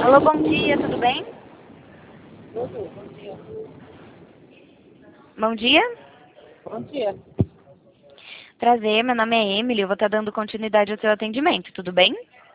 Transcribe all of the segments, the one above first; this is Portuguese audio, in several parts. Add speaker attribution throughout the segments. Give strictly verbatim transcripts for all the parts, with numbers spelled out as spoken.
Speaker 1: Alô, bom dia, tudo bem?
Speaker 2: Tudo, bom dia.
Speaker 1: Bom dia.
Speaker 2: Bom dia.
Speaker 1: Prazer, meu nome é Emily, eu vou estar dando continuidade ao seu atendimento, tudo bem?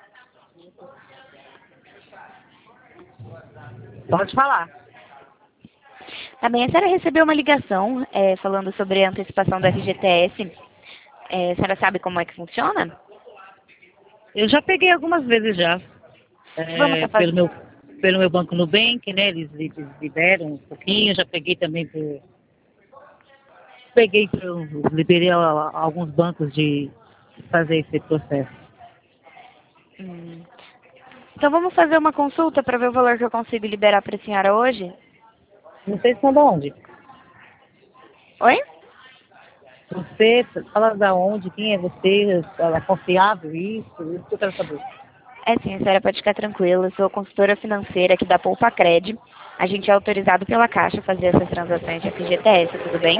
Speaker 2: Pode falar.
Speaker 1: Tá bem, a senhora recebeu uma ligação é, falando sobre a antecipação do F G T S. É, a senhora sabe como é que funciona?
Speaker 2: Eu já peguei algumas vezes já.
Speaker 1: Vamos
Speaker 2: É,
Speaker 1: estar
Speaker 2: pelo,
Speaker 1: fazendo...
Speaker 2: meu, pelo meu banco Nubank, né? Eles, eles liberam um pouquinho. Já peguei também por. Peguei, eu liberei a- a- alguns bancos de fazer esse processo.
Speaker 1: Hum. Então vamos fazer uma consulta para ver o valor que eu consigo liberar para a senhora hoje?
Speaker 2: Não sei se são de onde.
Speaker 1: Oi?
Speaker 2: Você fala da onde, quem é você, ela é confiável, isso, isso que eu quero saber.
Speaker 1: É sim, a senhora pode ficar tranquila, eu sou consultora financeira aqui da Poupa Cred. A gente é autorizado pela Caixa a fazer essas transações de F G T S, tudo bem?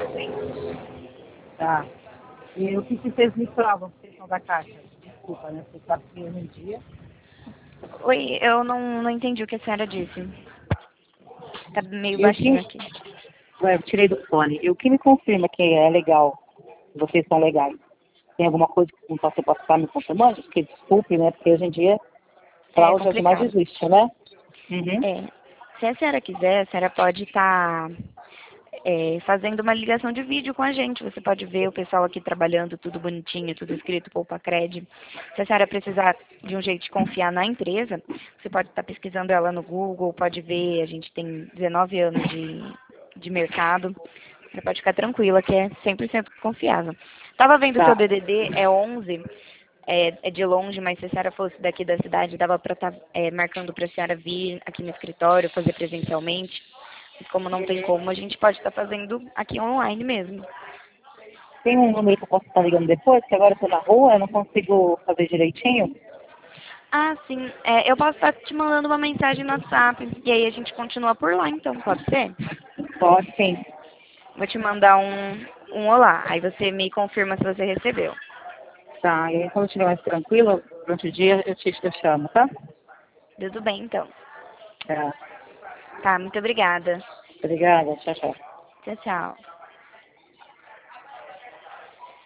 Speaker 2: Tá. E o que, que vocês me provam, vocês são da Caixa? Desculpa, né? Você sabe que hoje em dia.
Speaker 1: Oi, eu não, não entendi o que a senhora disse. Tá meio
Speaker 2: E o que,
Speaker 1: baixinho aqui.
Speaker 2: ué, eu tirei do fone. E o que me confirma que é legal, vocês são legais? Tem alguma coisa que você possa estar me confirmando? Porque desculpe, né? Porque hoje em dia
Speaker 1: É
Speaker 2: fraude é o que mais
Speaker 1: complicado.
Speaker 2: existe, né? Uhum.
Speaker 1: É, se a senhora quiser, a senhora pode estar fazendo uma ligação de vídeo com a gente. Você pode ver o pessoal aqui trabalhando, tudo bonitinho, tudo escrito Poupa Cred. Se a senhora precisar de um jeito de confiar na empresa, você pode estar pesquisando ela no Google, pode ver, a gente tem dezenove anos de, de mercado. Você pode ficar tranquila que é cem por cento confiável. Tava vendo o seu
Speaker 2: Tá.
Speaker 1: D D D, é onze, é, é de longe, mas se a senhora fosse daqui da cidade, dava para estar é, marcando para a senhora vir aqui no escritório, fazer presencialmente. Mas como não tem como, a gente pode estar fazendo aqui online mesmo.
Speaker 2: Tem um número que eu posso estar ligando depois, que agora eu tô na rua, eu não consigo fazer direitinho.
Speaker 1: Ah, sim. É, eu posso estar te mandando uma mensagem no WhatsApp. E aí a gente continua por lá, então, pode ser?
Speaker 2: Pode sim.
Speaker 1: Vou te mandar um, um olá. Aí você me confirma se você recebeu.
Speaker 2: Tá. E aí quando eu estiver mais tranquila, durante o dia, eu te, eu chamo, tá?
Speaker 1: Tudo bem, então.
Speaker 2: Tá.
Speaker 1: Tá, muito obrigada.
Speaker 2: Obrigada. Tchau, tchau.
Speaker 1: Tchau, tchau.